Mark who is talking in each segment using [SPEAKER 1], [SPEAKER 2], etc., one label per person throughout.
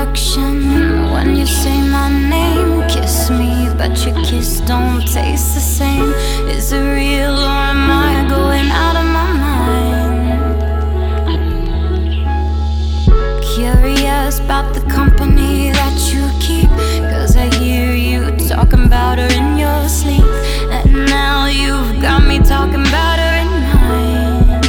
[SPEAKER 1] introduction. When you say my name, kiss me, but your kiss don't taste the same. Is it real or am I going out of my mind? Curious about the company that you keep, 'cause I hear you talking about her in your sleep. And now you've got me talking about her in mine.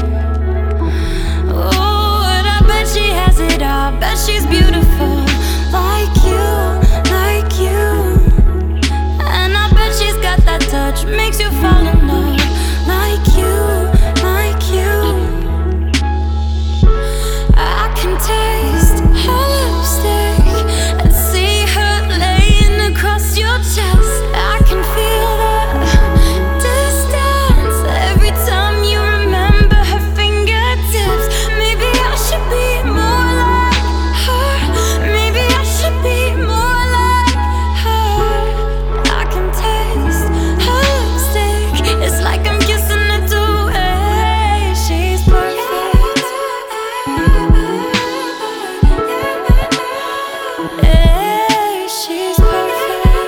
[SPEAKER 1] Oh, and I bet she has it all. Bet she's beautiful like you, like you. And I bet she's got that touch, makes you fall in love like you, like you. I can taste her lipstick and see her laying across your chest. I can feel the distance every time you remember her fingertips. Maybe I should be more like her. Maybe I should be more like her. I can taste her lipstick. It's like I'm kissing her too. Hey, she's perfect. Hey, she's perfect.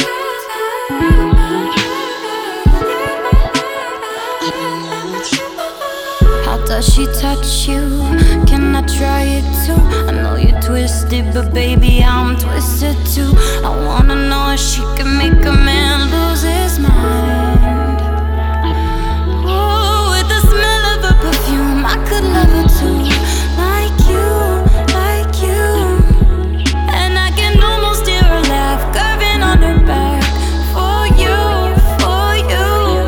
[SPEAKER 1] How does she touch you? Can I try it too? I know you're twisted, but baby, I'm twisted too. I wanna know if she can make a man lose his mind. Oh, with the smell of her perfume, I could love her too. Like you, like you. And I can almost hear her laugh, curving on her back. For you, for you.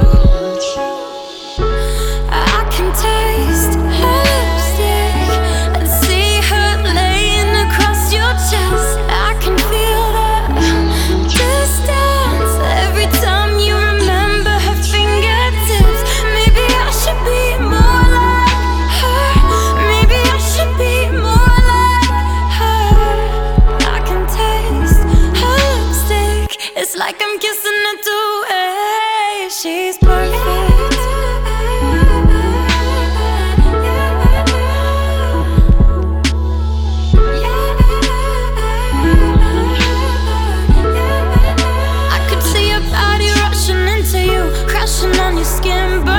[SPEAKER 1] I can taste her lipstick and see her laying across your chest. I can feel the distance every time you remember her fingertips. Maybe I should be more like her. Maybe I should be more like her. I can taste her lipstick. It's like I'm kissing her too. Hey, she's perfect. I could see your body rushing into you, crashing on your skin,